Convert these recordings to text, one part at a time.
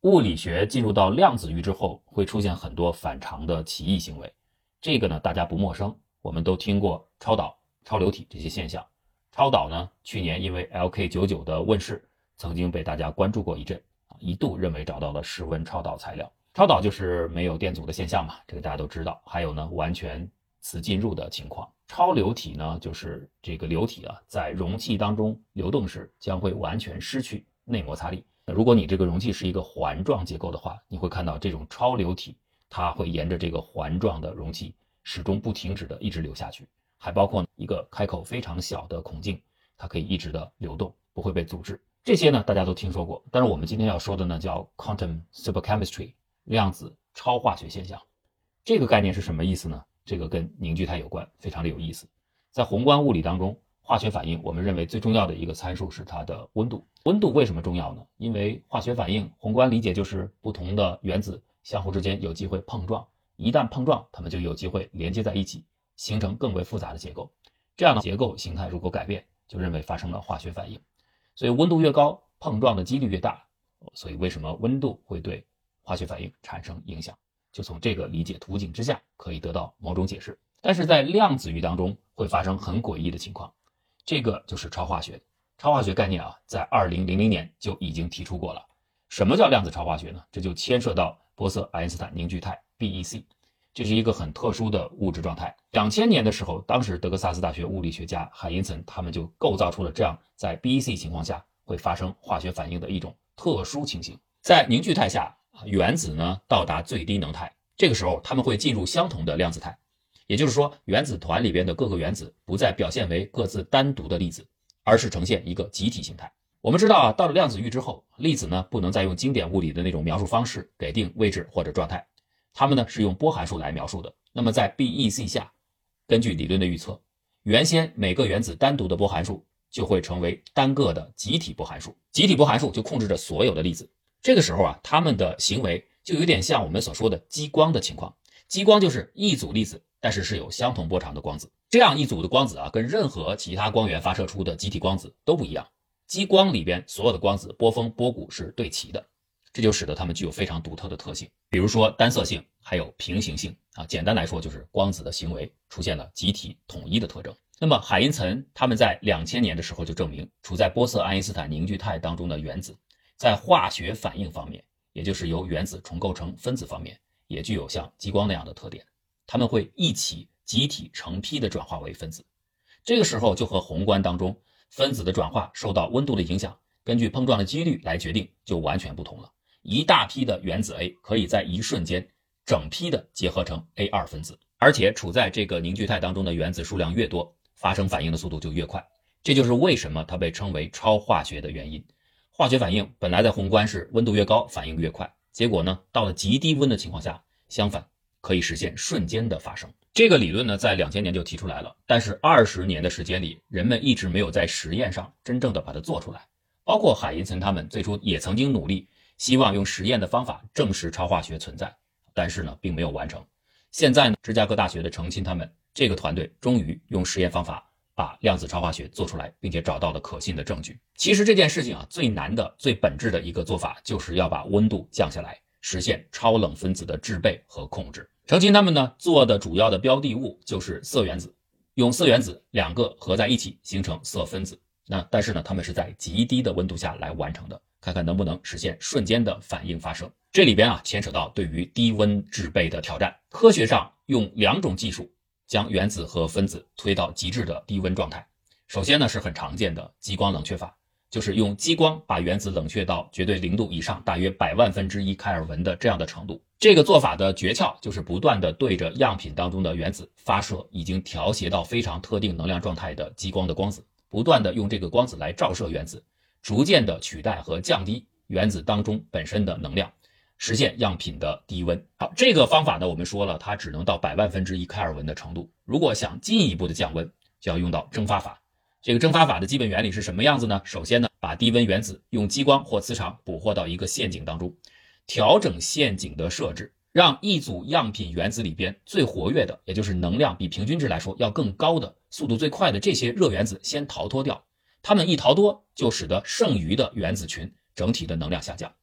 物理学进入到量子域之后，会出现很多反常的奇异行为。这个呢，大家不陌生，我们都听过超导、超流体这些现象。超导呢，去年因为 LK99 的问世，曾经被大家关注过一阵，一度认为找到了室温超导材料。超导就是没有电阻的现象嘛，这个大家都知道。还有呢，完全磁进入的情况。超流体呢，就是这个流体在容器当中流动时将会完全失去内摩擦力。如果你这个容器是一个环状结构的话，你会看到这种超流体，它会沿着这个环状的容器始终不停止的一直流下去，还包括一个开口非常小的孔径，它可以一直的流动，不会被阻滞。这些呢大家都听说过，但是我们今天要说的呢叫 quantum superchemistry 量子超化学现象。这个概念是什么意思呢？这个跟凝聚态有关，非常的有意思。在宏观物理当中，化学反应我们认为最重要的一个参数是它的温度。温度为什么重要呢？因为化学反应宏观理解就是不同的原子相互之间有机会碰撞，一旦碰撞，它们就有机会连接在一起，形成更为复杂的结构。这样的结构形态如果改变，就认为发生了化学反应。所以温度越高，碰撞的几率越大。所以为什么温度会对化学反应产生影响？就从这个理解途径之下可以得到某种解释。但是在量子域当中会发生很诡异的情况，这个就是超化学。超化学概念在2000年就已经提出过了。什么叫量子超化学呢？这就牵涉到玻色爱因斯坦凝聚态 BEC， 这是一个很特殊的物质状态。2000年的时候，当时德克萨斯大学物理学家海因岑他们就构造出了这样在 BEC 情况下会发生化学反应的一种特殊情形。在凝聚态下，原子呢到达最低能态，这个时候它们会进入相同的量子态，也就是说原子团里边的各个原子不再表现为各自单独的粒子，而是呈现一个集体形态。我们知道到了量子域之后，粒子呢不能再用经典物理的那种描述方式给定位置或者状态，它们呢是用波函数来描述的。那么在 BEC 下，根据理论的预测，原先每个原子单独的波函数就会成为单个的集体波函数，集体波函数就控制着所有的粒子。这个时候它们的行为就有点像我们所说的激光的情况。激光就是一组粒子，但是有相同波长的光子。这样一组的光子跟任何其他光源发射出的集体光子都不一样。激光里边所有的光子波峰波谷是对齐的，这就使得它们具有非常独特的特性，比如说单色性还有平行性简单来说就是光子的行为出现了集体统一的特征。那么海因岑他们在2000年的时候就证明，处在玻色爱因斯坦凝聚态当中的原子在化学反应方面，也就是由原子重构成分子方面，也具有像激光那样的特点，它们会一起集体成批的转化为分子。这个时候就和宏观当中分子的转化受到温度的影响，根据碰撞的几率来决定就完全不同了。一大批的原子 A 可以在一瞬间整批的结合成 A2 分子，而且处在这个凝聚态当中的原子数量越多，发生反应的速度就越快。这就是为什么它被称为超化学的原因。化学反应本来在宏观是温度越高反应越快，结果呢到了极低温的情况下，相反可以实现瞬间的发生。这个理论呢在2000年就提出来了，但是20年的时间里，人们一直没有在实验上真正的把它做出来。包括海因岑他们最初也曾经努力，希望用实验的方法证实超化学存在，但是呢并没有完成。现在呢芝加哥大学的程钦他们这个团队终于用实验方法把量子超化学做出来，并且找到了可信的证据。其实这件事情最难的最本质的一个做法就是要把温度降下来，实现超冷分子的制备和控制。程钦他们呢做的主要的标的物就是色原子，用色原子两个合在一起形成色分子。但是呢他们是在极低的温度下来完成的，看看能不能实现瞬间的反应发生。这里边牵扯到对于低温制备的挑战。科学上用两种技术将原子和分子推到极致的低温状态。首先呢是很常见的激光冷却法，就是用激光把原子冷却到绝对0度以上，大约100万分之一开尔文的这样的程度。这个做法的诀窍就是不断的对着样品当中的原子发射已经调节到非常特定能量状态的激光的光子，不断的用这个光子来照射原子，逐渐的取代和降低原子当中本身的能量，实现样品的低温。好，这个方法呢我们说了它只能到100万分之一开尔文的程度，如果想进一步的降温就要用到蒸发法。这个蒸发法的基本原理是什么样子呢？首先呢把低温原子用激光或磁场捕获到一个陷阱当中，调整陷阱的设置，让一组样品原子里边最活跃的，也就是能量比平均值来说要更高的，速度最快的这些热原子先逃脱掉，它们一逃脱就使得剩余的原子群整体的能量下降。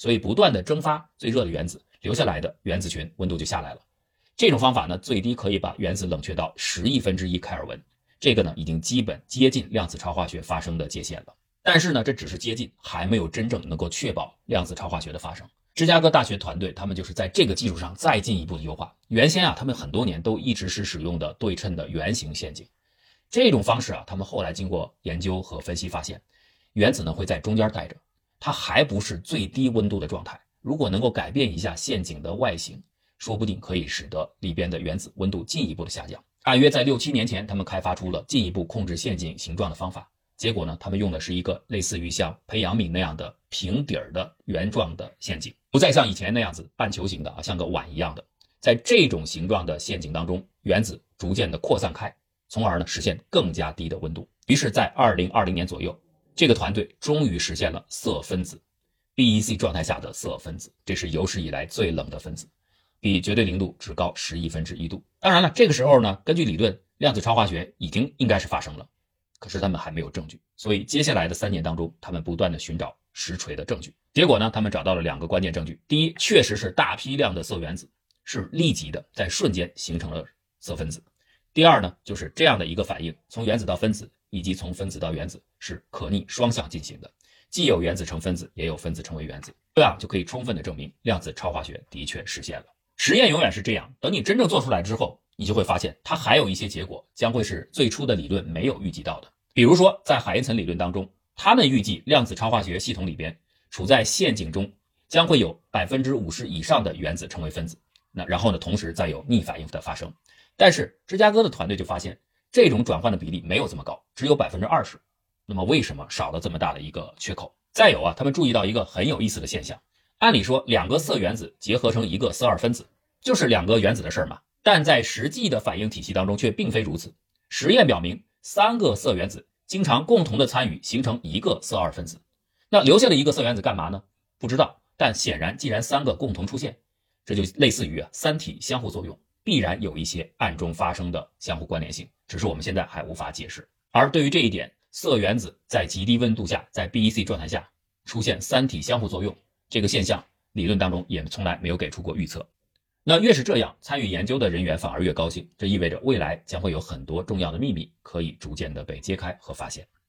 所以不断的蒸发最热的原子，留下来的原子群温度就下来了。这种方法呢，最低可以把原子冷却到10亿分之一开尔文，这个呢已经基本接近量子超化学发生的界限了。但是呢，这只是接近，还没有真正能够确保量子超化学的发生。芝加哥大学团队他们就是在这个基础上再进一步的优化。原先他们很多年都一直是使用的对称的圆形陷阱。这种方式他们后来经过研究和分析发现，原子呢会在中间待着，它还不是最低温度的状态。如果能够改变一下陷阱的外形，说不定可以使得里边的原子温度进一步的下降。大约在6、7年前，他们开发出了进一步控制陷阱形状的方法。结果呢，他们用的是一个类似于像培养皿那样的平底的圆状的陷阱，不再像以前那样子半球形的像个碗一样的。在这种形状的陷阱当中，原子逐渐的扩散开，从而呢实现更加低的温度。于是在2020年左右，这个团队终于实现了铯分子 BEC 状态下的铯分子，这是有史以来最冷的分子，比绝对零度只高10亿分之一度。当然了，这个时候呢，根据理论，量子超化学已经应该是发生了，可是他们还没有证据，所以接下来的3年当中，他们不断的寻找实锤的证据。结果呢，他们找到了2个关键证据。第一，确实是大批量的铯原子是立即的在瞬间形成了铯分子。第二呢，就是这样的一个反应，从原子到分子以及从分子到原子是可逆双向进行的，既有原子成分子，也有分子成为原子，这样就可以充分的证明量子超化学的确实现了。实验永远是这样，等你真正做出来之后，你就会发现它还有一些结果将会是最初的理论没有预计到的。比如说在海因岑理论当中，他们预计量子超化学系统里边处在陷阱中将会有 50% 以上的原子成为分子，那然后呢，同时再有逆反应的发生。但是芝加哥的团队就发现这种转换的比例没有这么高，只有 20%。 那么为什么少了这么大的一个缺口？再有他们注意到一个很有意思的现象，按理说2个铯原子结合成一个铯2分子就是2个原子的事儿嘛，但在实际的反应体系当中却并非如此。实验表明3个铯原子经常共同的参与形成一个铯2分子，那留下的一个铯原子干嘛呢？不知道，但显然既然3个共同出现，这就类似于三体相互作用，必然有一些暗中发生的相互关联性，只是我们现在还无法解释。而对于这一点，铯原子在极低温度下，在 BEC 状态下出现三体相互作用，这个现象理论当中也从来没有给出过预测。那越是这样，参与研究的人员反而越高兴，这意味着未来将会有很多重要的秘密可以逐渐的被揭开和发现。